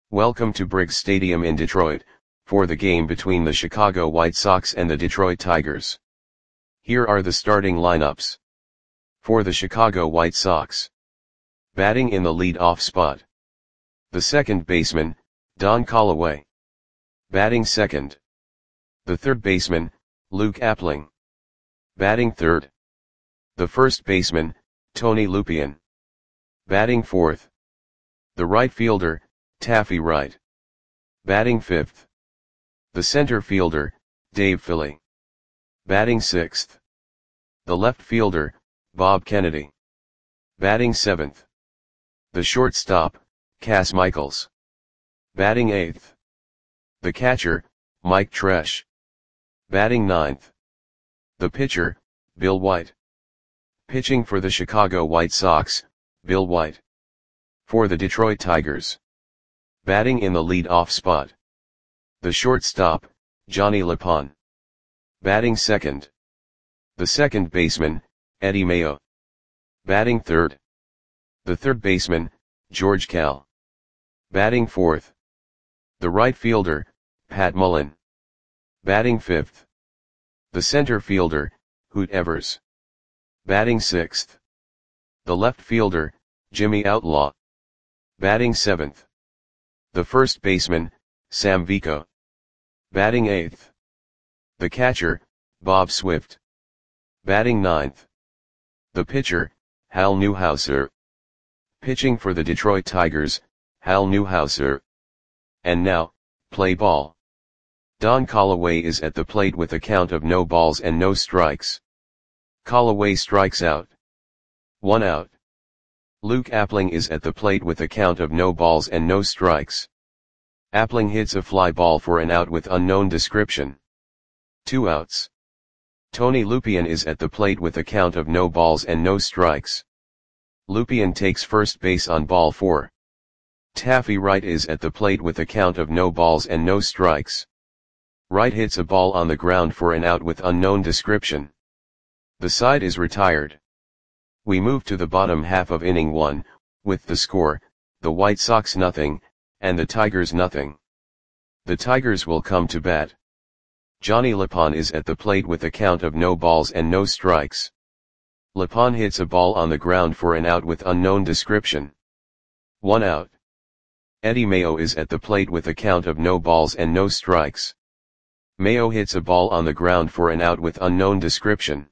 Welcome to Briggs Stadium in Detroit, for the game between the Chicago White Sox and the Detroit Tigers. Here are the starting lineups. For the Chicago White Sox. Batting in the lead-off spot. The second baseman, Don Callaway. Batting second. The third baseman, Luke Appling. Batting third. The first baseman, Tony Lupien. Batting fourth. The right fielder, Taffy Wright. Batting fifth. The center fielder, Dave Philly. Batting sixth. The left fielder, Bob Kennedy. Batting seventh. The shortstop, Cas Michaels. Batting eighth. The catcher, Mike Tresh. Batting ninth. The pitcher, Bill White. Pitching for the Chicago White Sox, Bill White. For the Detroit Tigers. Batting in the lead-off spot. The shortstop, Johnny LePon. Batting second. The second baseman, Eddie Mayo. Batting third. The third baseman, George Kell. Batting fourth. The right fielder, Pat Mullen. Batting fifth. The center fielder, Hoot Evers. Batting sixth. The left fielder, Jimmy Outlaw. Batting seventh. The first baseman, Sam Vico. Batting eighth. The catcher, Bob Swift. Batting ninth. The pitcher, Hal Newhouser. Pitching for the Detroit Tigers, Hal Newhouser. And now, play ball. Don Callaway is at the plate with a count of no balls and no strikes. Callaway strikes out. 1 out. Luke Appling is at the plate with a count of no balls and no strikes. Appling hits a fly ball for an out with unknown description. 2 outs. Tony Lupien is at the plate with a count of no balls and no strikes. Lupien takes first base on ball 4. Taffy Wright is at the plate with a count of no balls and no strikes. Wright hits a ball on the ground for an out with unknown description. The side is retired. We move to the bottom half of inning 1, with the score, the White Sox nothing, and the Tigers nothing. The Tigers will come to bat. Johnny LePon is at the plate with a count of no balls and no strikes. LePon hits a ball on the ground for an out with unknown description. 1 out. Eddie Mayo is at the plate with a count of no balls and no strikes. Mayo hits a ball on the ground for an out with unknown description.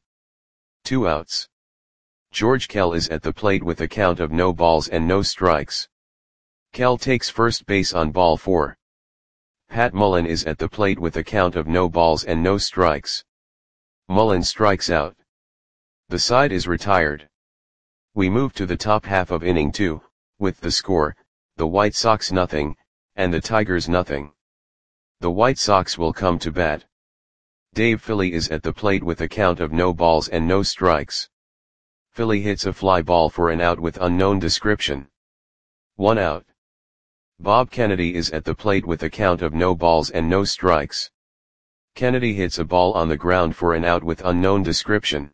2 outs. George Kell is at the plate with a count of no balls and no strikes. Kell takes first base on ball 4. Pat Mullen is at the plate with a count of no balls and no strikes. Mullen strikes out. The side is retired. We move to the top half of inning 2, with the score, the White Sox nothing, and the Tigers nothing. The White Sox will come to bat. Dave Philly is at the plate with a count of no balls and no strikes. Philly hits a fly ball for an out with unknown description. 1 out. Bob Kennedy is at the plate with a count of no balls and no strikes. Kennedy hits a ball on the ground for an out with unknown description.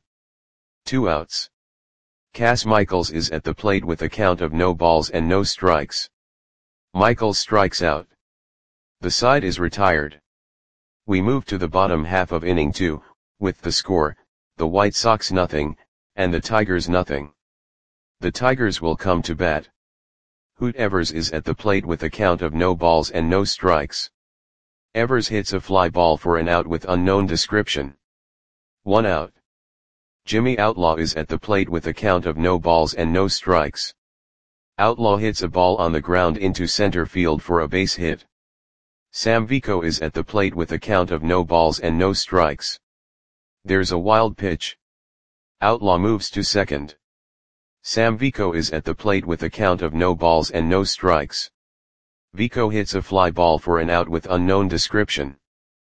2 outs. Cas Michaels is at the plate with a count of no balls and no strikes. Michaels strikes out. The side is retired. We move to the bottom half of inning 2, with the score, the White Sox nothing, and the Tigers nothing. The Tigers will come to bat. Hoot Evers is at the plate with a count of no balls and no strikes. Evers hits a fly ball for an out with unknown description. 1 out. Jimmy Outlaw is at the plate with a count of no balls and no strikes. Outlaw hits a ball on the ground into center field for a base hit. Sam Vico is at the plate with a count of no balls and no strikes. There's a wild pitch. Outlaw moves to second. Sam Vico is at the plate with a count of no balls and no strikes. Vico hits a fly ball for an out with unknown description.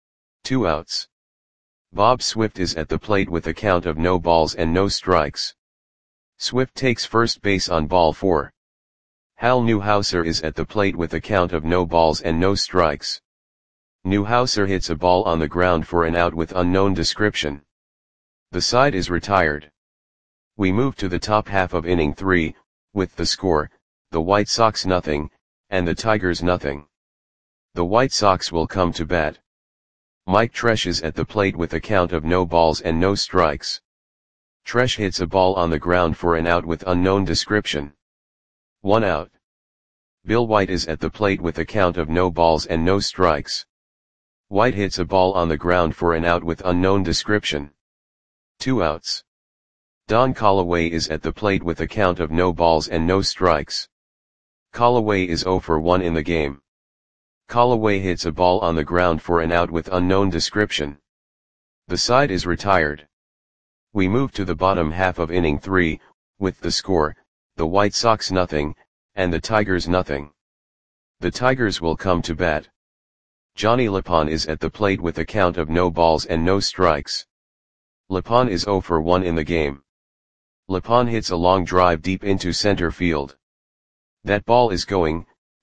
2 outs. Bob Swift is at the plate with a count of no balls and no strikes. Swift takes first base on ball 4. Hal Newhouser is at the plate with a count of no balls and no strikes. Newhouser hits a ball on the ground for an out with unknown description. The side is retired. We move to the top half of inning 3, with the score, the White Sox nothing, and the Tigers nothing. The White Sox will come to bat. Mike Tresh is at the plate with a count of no balls and no strikes. Tresh hits a ball on the ground for an out with unknown description. 1 out. Bill White is at the plate with a count of no balls and no strikes. White hits a ball on the ground for an out with unknown description. 2 outs. Don Callaway is at the plate with a count of no balls and no strikes. Callaway is 0 for 1 in the game. Callaway hits a ball on the ground for an out with unknown description. The side is retired. We move to the bottom half of inning 3, with the score, the White Sox nothing, and the Tigers nothing. The Tigers will come to bat. Johnny Lapon is at the plate with a count of no balls and no strikes. Lapon is 0 for 1 in the game. Lapon hits a long drive deep into center field. That ball is gone.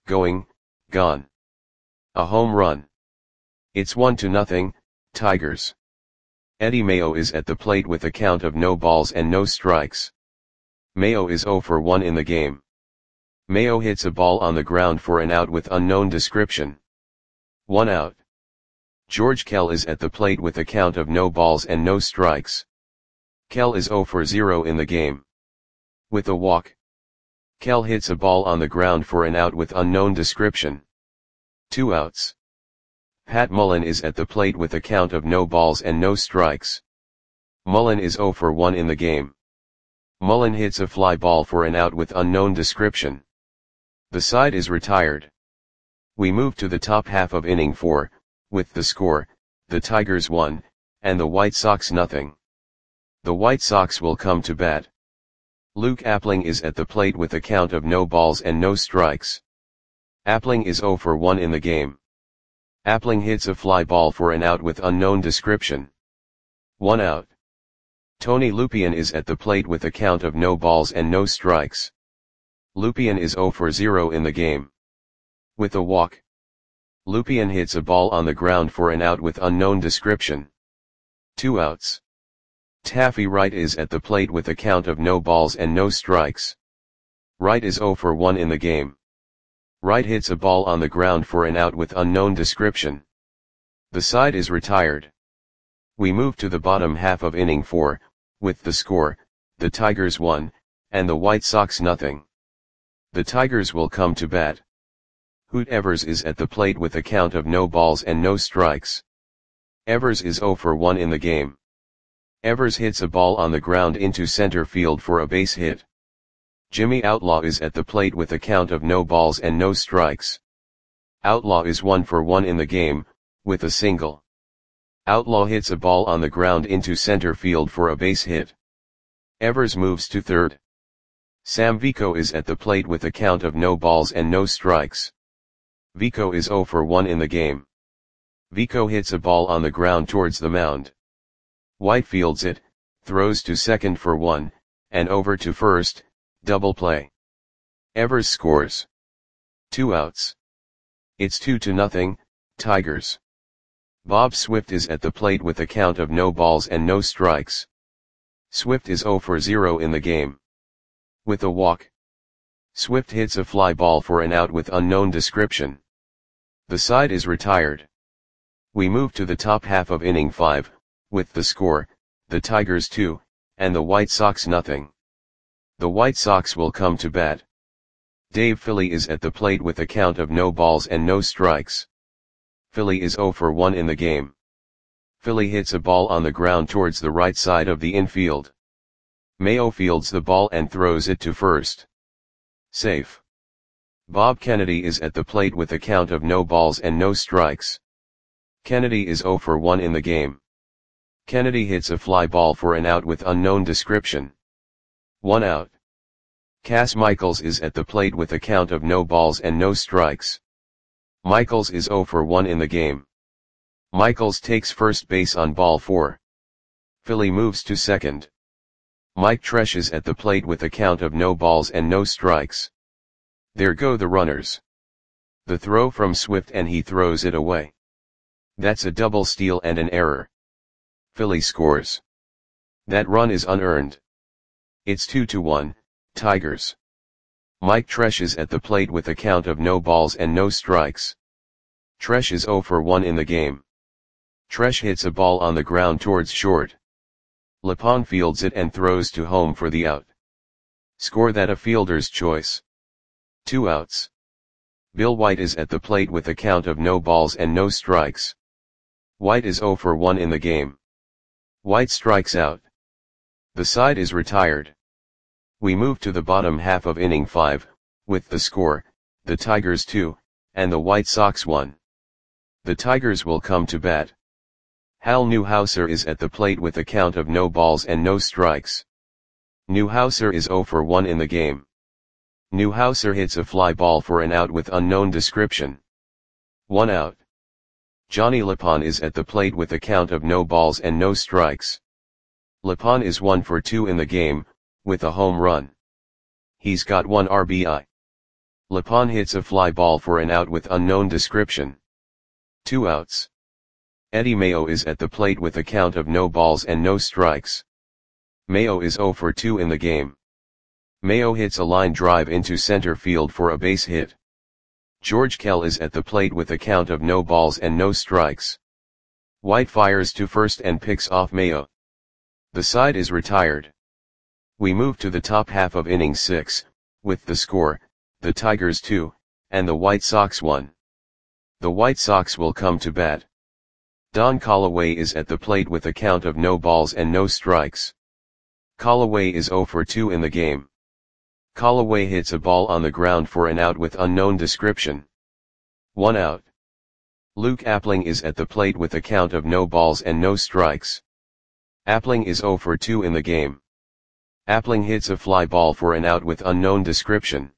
A home run. It's 1-0, Tigers. Eddie Mayo is at the plate with a count of no balls and no strikes. Mayo is 0 for 1 in the game. Mayo hits a ball on the ground for an out with unknown description. 1 out. George Kell is at the plate with a count of no balls and no strikes. Kell is 0 for 0 in the game. With a walk. Kell hits a ball on the ground for an out with unknown description. 2 outs. Pat Mullen is at the plate with a count of no balls and no strikes. Mullen is 0 for 1 in the game. Mullen hits a fly ball for an out with unknown description. The side is retired. We move to the top half of inning 4, with the score, the Tigers 1, and the White Sox nothing. The White Sox will come to bat. Luke Appling is at the plate with a count of no balls and no strikes. Appling is 0 for 1 in the game. Appling hits a fly ball for an out with unknown description. 1 out. Tony Lupien is at the plate with a count of no balls and no strikes. Lupien is 0 for 0 in the game. With a walk. Lupien hits a ball on the ground for an out with unknown description. 2 outs. Taffy Wright is at the plate with a count of no balls and no strikes. Wright is 0 for 1 in the game. Wright hits a ball on the ground for an out with unknown description. The side is retired. We move to the bottom half of inning 4, with the score, the Tigers 1, and the White Sox nothing. The Tigers will come to bat. Hoot Evers is at the plate with a count of no balls and no strikes. Evers is 0 for 1 in the game. Evers hits a ball on the ground into center field for a base hit. Jimmy Outlaw is at the plate with a count of no balls and no strikes. Outlaw is 1 for 1 in the game, with a single. Outlaw hits a ball on the ground into center field for a base hit. Evers moves to third. Sam Vico is at the plate with a count of no balls and no strikes. Vico is 0 for 1 in the game. Vico hits a ball on the ground towards the mound. White fields it, throws to second for 1, and over to first, double play. Evers scores. 2 outs. It's 2-0, Tigers. Bob Swift is at the plate with a count of no balls and no strikes. Swift is 0 for 0 in the game. With a walk. Swift hits a fly ball for an out with unknown description. The side is retired. We move to the top half of inning 5, with the score, the Tigers 2, and the White Sox nothing. The White Sox will come to bat. Dave Philly is at the plate with a count of no balls and no strikes. Philly is 0 for 1 in the game. Philly hits a ball on the ground towards the right side of the infield. Mayo fields the ball and throws it to first. Safe. Bob Kennedy is at the plate with a count of no balls and no strikes. Kennedy is 0 for 1 in the game. Kennedy hits a fly ball for an out with unknown description. 1 out. Cass Michaels is at the plate with a count of no balls and no strikes. Michaels is 0 for 1 in the game. Michaels takes first base on ball 4. Philly moves to second. Mike Tresh is at the plate with a count of no balls and no strikes. There go the runners. The throw from Swift and he throws it away. That's a double steal and an error. Philly scores. That run is unearned. It's 2-1, Tigers. Mike Tresh is at the plate with a count of no balls and no strikes. Tresh is 0 for 1 in the game. Tresh hits a ball on the ground towards short. Lepon fields it and throws to home for the out. Score that a fielder's choice. 2 outs. Bill White is at the plate with a count of no balls and no strikes. White is 0 for 1 in the game. White strikes out. The side is retired. We move to the bottom half of inning 5, with the score, the Tigers 2, and the White Sox 1. The Tigers will come to bat. Hal Newhouser is at the plate with a count of no balls and no strikes. Newhouser is 0 for 1 in the game. Newhouser hits a fly ball for an out with unknown description. 1 out. Johnny Lepon is at the plate with a count of no balls and no strikes. Lepon is 1 for 2 in the game, with a home run. He's got 1 RBI. Lepon hits a fly ball for an out with unknown description. 2 outs. Eddie Mayo is at the plate with a count of no balls and no strikes. Mayo is 0 for 2 in the game. Mayo hits a line drive into center field for a base hit. George Kell is at the plate with a count of no balls and no strikes. White fires to first and picks off Mayo. The side is retired. We move to the top half of inning 6, with the score, the Tigers 2, and the White Sox 1. The White Sox will come to bat. Don Callaway is at the plate with a count of no balls and no strikes. Callaway is 0 for 2 in the game. Callaway hits a ball on the ground for an out with unknown description. 1 out. Luke Appling is at the plate with a count of no balls and no strikes. Appling is 0 for 2 in the game. Appling hits a fly ball for an out with unknown description.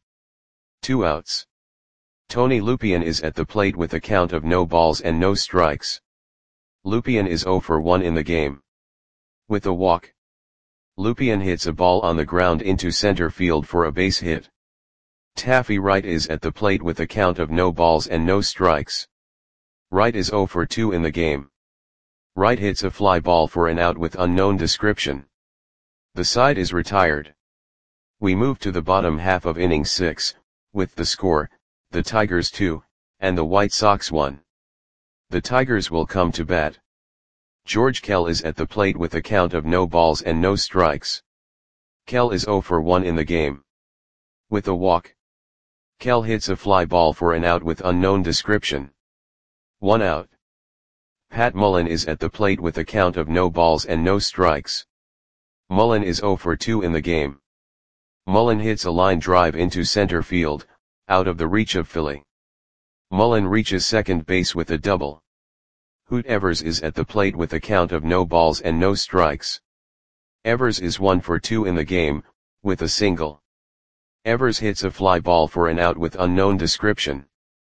2 outs. Tony Lupien is at the plate with a count of no balls and no strikes. Lupien is 0 for 1 in the game. With a walk. Lupien hits a ball on the ground into center field for a base hit. Taffy Wright is at the plate with a count of no balls and no strikes. Wright is 0 for 2 in the game. Wright hits a fly ball for an out with unknown description. The side is retired. We move to the bottom half of inning 6, with the score, the Tigers 2, and the White Sox 1. The Tigers will come to bat. George Kell is at the plate with a count of no balls and no strikes. Kell is 0 for 1 in the game. With a walk. Kell hits a fly ball for an out with unknown description. 1 out. Pat Mullen is at the plate with a count of no balls and no strikes. Mullen is 0 for 2 in the game. Mullen hits a line drive into center field, out of the reach of Philly. Mullen reaches second base with a double. Hoot Evers is at the plate with a count of no balls and no strikes. Evers is 1 for 2 in the game, with a single. Evers hits a fly ball for an out with unknown description.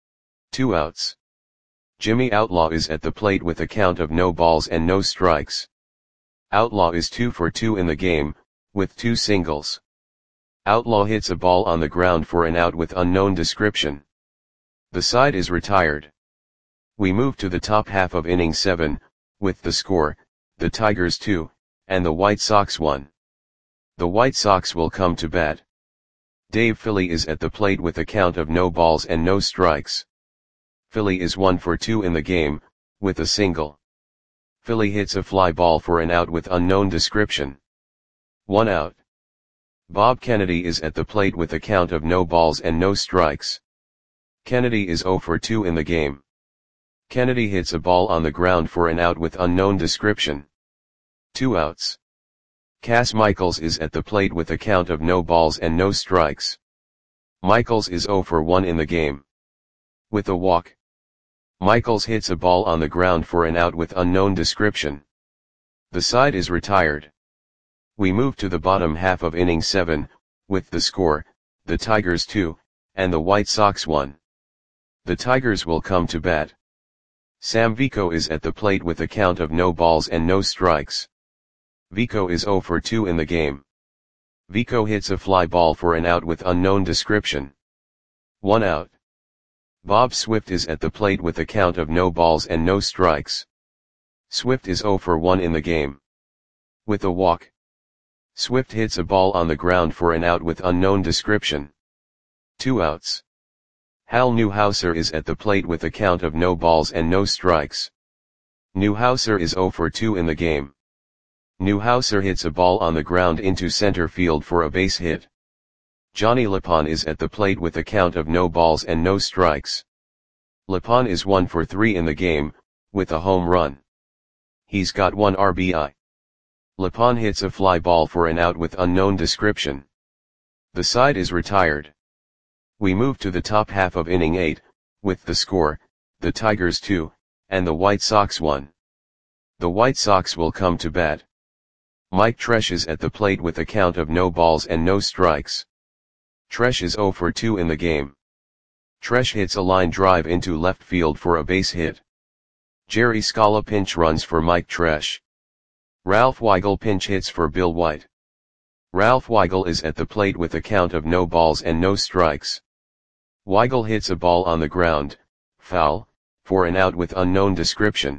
2 outs. Jimmy Outlaw is at the plate with a count of no balls and no strikes. Outlaw is 2 for 2 in the game, with 2 singles. Outlaw hits a ball on the ground for an out with unknown description. The side is retired. We move to the top half of inning 7, with the score, the Tigers 2, and the White Sox 1. The White Sox will come to bat. Dave Philly is at the plate with a count of no balls and no strikes. Philly is 1 for 2 in the game, with a single. Philly hits a fly ball for an out with unknown description. 1 out. Bob Kennedy is at the plate with a count of no balls and no strikes. Kennedy is 0 for 2 in the game. Kennedy hits a ball on the ground for an out with unknown description. 2 outs. Cass Michaels is at the plate with a count of no balls and no strikes. Michaels is 0 for 1 in the game. With a walk. Michaels hits a ball on the ground for an out with unknown description. The side is retired. We move to the bottom half of inning 7, with the score, the Tigers 2, and the White Sox 1. The Tigers will come to bat. Sam Vico is at the plate with a count of no balls and no strikes. Vico is 0 for 2 in the game. Vico hits a fly ball for an out with unknown description. 1 out. Bob Swift is at the plate with a count of no balls and no strikes. Swift is 0 for 1 in the game. With a walk. Swift hits a ball on the ground for an out with unknown description. 2 outs. Hal Newhouser is at the plate with a count of no balls and no strikes. Newhouser is 0 for 2 in the game. Newhouser hits a ball on the ground into center field for a base hit. Johnny Lapon is at the plate with a count of no balls and no strikes. Lapon is 1 for 3 in the game, with a home run. He's got 1 RBI. Lapon hits a fly ball for an out with unknown description. The side is retired. We move to the top half of inning 8, with the score, the Tigers 2, and the White Sox 1. The White Sox will come to bat. Mike Tresh is at the plate with a count of no balls and no strikes. Tresh is 0 for 2 in the game. Tresh hits a line drive into left field for a base hit. Jerry Scala pinch runs for Mike Tresh. Ralph Weigel pinch hits for Bill White. Ralph Weigel is at the plate with a count of no balls and no strikes. Weigel hits a ball on the ground, foul, for an out with unknown description.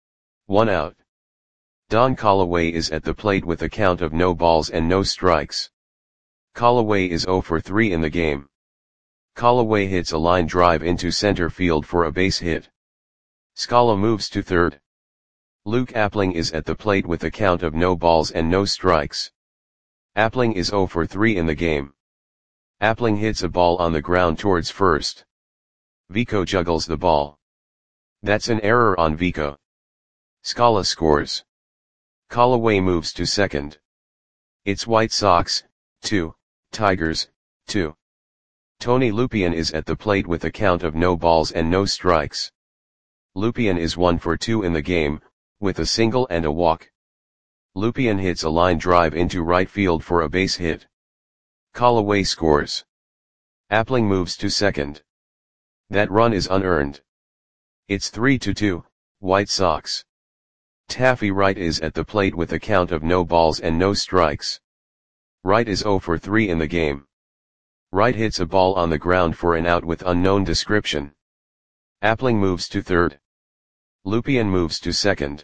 1 out. Don Callaway is at the plate with a count of no balls and no strikes. Callaway is 0 for 3 in the game. Callaway hits a line drive into center field for a base hit. Scala moves to third. Luke Appling is at the plate with a count of no balls and no strikes. Appling is 0 for 3 in the game. Appling hits a ball on the ground towards first. Vico juggles the ball. That's an error on Vico. Scala scores. Callaway moves to second. It's White Sox, 2, Tigers, 2. Tony Lupien is at the plate with a count of no balls and no strikes. Lupien is 1 for 2 in the game, with a single and a walk. Lupien hits a line drive into right field for a base hit. Callaway scores. Appling moves to second. That run is unearned. It's 3-2, White Sox. Taffy Wright is at the plate with a count of no balls and no strikes. Wright is 0 for 3 in the game. Wright hits a ball on the ground for an out with unknown description. Appling moves to third. Lupien moves to second.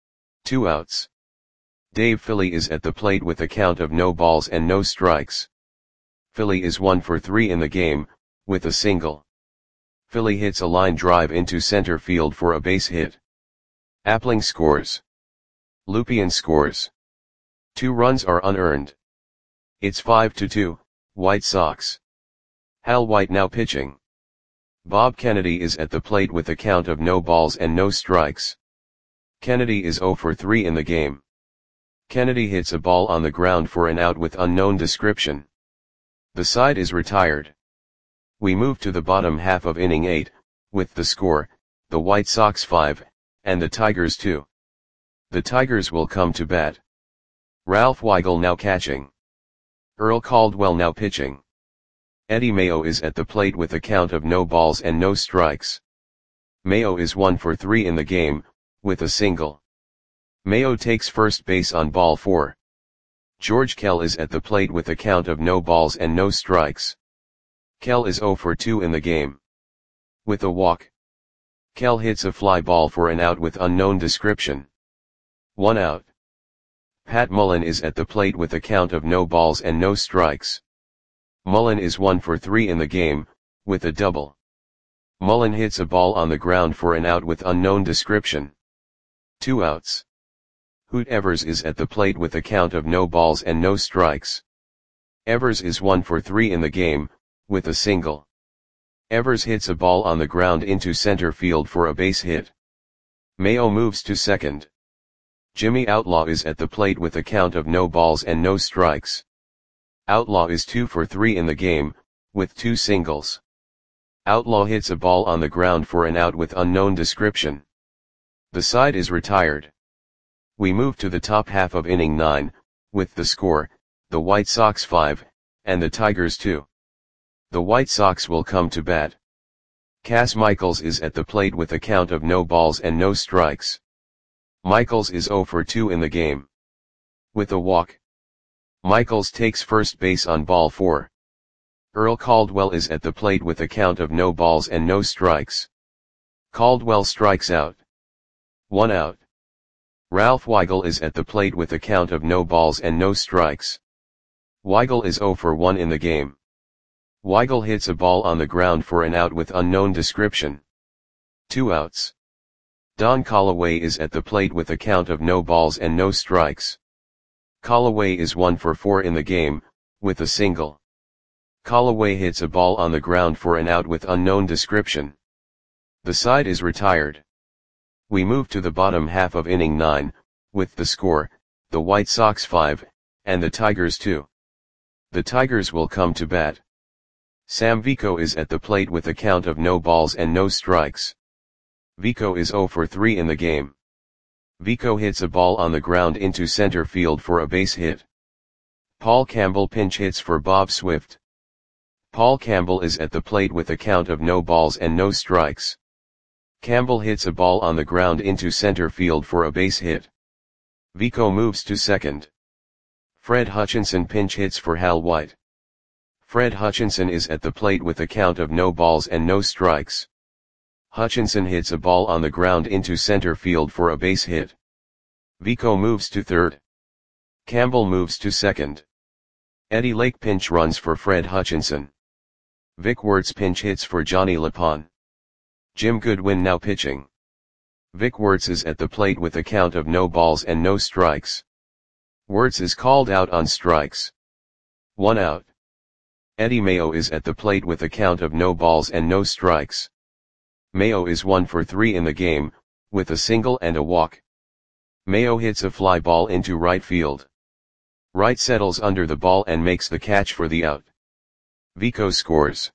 2 outs. Dave Philly is at the plate with a count of no balls and no strikes. Philly is 1 for 3 in the game, with a single. Philly hits a line drive into center field for a base hit. Appling scores. Lupien scores. 2 runs are unearned. It's 5-2, White Sox. Hal White now pitching. Bob Kennedy is at the plate with a count of no balls and no strikes. Kennedy is 0 for 3 in the game. Kennedy hits a ball on the ground for an out with unknown description. The side is retired. We move to the bottom half of inning 8, with the score, the White Sox 5, and the Tigers 2. The Tigers will come to bat. Ralph Weigel now catching. Earl Caldwell now pitching. Eddie Mayo is at the plate with a count of no balls and no strikes. Mayo is 1 for 3 in the game, with a single. Mayo takes first base on ball 4. George Kell is at the plate with a count of no balls and no strikes. Kell is 0 for 2 in the game. With a walk. Kell hits a fly ball for an out with unknown description. 1 out. Pat Mullen is at the plate with a count of no balls and no strikes. Mullen is 1 for 3 in the game, with a double. Mullen hits a ball on the ground for an out with unknown description. 2 outs. Hoot Evers is at the plate with a count of no balls and no strikes. Evers is 1 for 3 in the game, with a single. Evers hits a ball on the ground into center field for a base hit. Mayo moves to second. Jimmy Outlaw is at the plate with a count of no balls and no strikes. Outlaw is 2 for 3 in the game, with 2 singles. Outlaw hits a ball on the ground for an out with unknown description. The side is retired. We move to the top half of inning 9, with the score, the White Sox 5, and the Tigers 2. The White Sox will come to bat. Cass Michaels is at the plate with a count of no balls and no strikes. Michaels is 0 for 2 in the game. With a walk. Michaels takes first base on ball 4. Earl Caldwell is at the plate with a count of no balls and no strikes. Caldwell strikes out. 1 out. Ralph Weigel is at the plate with a count of no balls and no strikes. Weigel is 0 for 1 in the game. Weigel hits a ball on the ground for an out with unknown description. 2 outs. Don Callaway is at the plate with a count of no balls and no strikes. Callaway is 1 for 4 in the game, with a single. Callaway hits a ball on the ground for an out with unknown description. The side is retired. We move to the bottom half of inning 9, with the score, the White Sox 5, and the Tigers 2. The Tigers will come to bat. Sam Vico is at the plate with a count of no balls and no strikes. Vico is 0 for 3 in the game. Vico hits a ball on the ground into center field for a base hit. Paul Campbell pinch hits for Bob Swift. Paul Campbell is at the plate with a count of no balls and no strikes. Campbell hits a ball on the ground into center field for a base hit. Vico moves to second. Fred Hutchinson pinch hits for Hal White. Fred Hutchinson is at the plate with a count of no balls and no strikes. Hutchinson hits a ball on the ground into center field for a base hit. Vico moves to third. Campbell moves to second. Eddie Lake pinch runs for Fred Hutchinson. Vic Wertz pinch hits for Johnny Lapon. Jim Goodwin now pitching. Vic Wertz is at the plate with a count of no balls and no strikes. Wertz is called out on strikes. 1 out. Eddie Mayo is at the plate with a count of no balls and no strikes. Mayo is 1 for 3 in the game, with a single and a walk. Mayo hits a fly ball into right field. Wright settles under the ball and makes the catch for the out. Vico scores.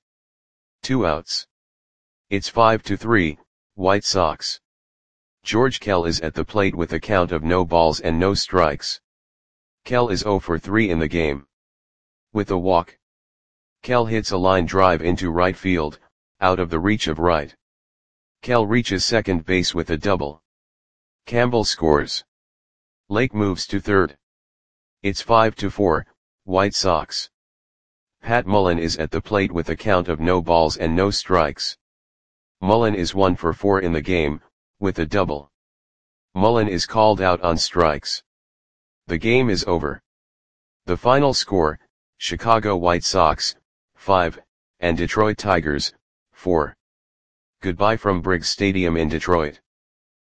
2 outs. It's 5-3, White Sox. George Kell is at the plate with a count of no balls and no strikes. Kell is 0 for 3 in the game. With a walk. Kell hits a line drive into right field, out of the reach of right. Kell reaches second base with a double. Campbell scores. Lake moves to third. It's 5-4, White Sox. Pat Mullen is at the plate with a count of no balls and no strikes. Mullen is 1 for 4 in the game, with a double. Mullen is called out on strikes. The game is over. The final score, Chicago White Sox, 5, and Detroit Tigers, 4. Goodbye from Briggs Stadium in Detroit.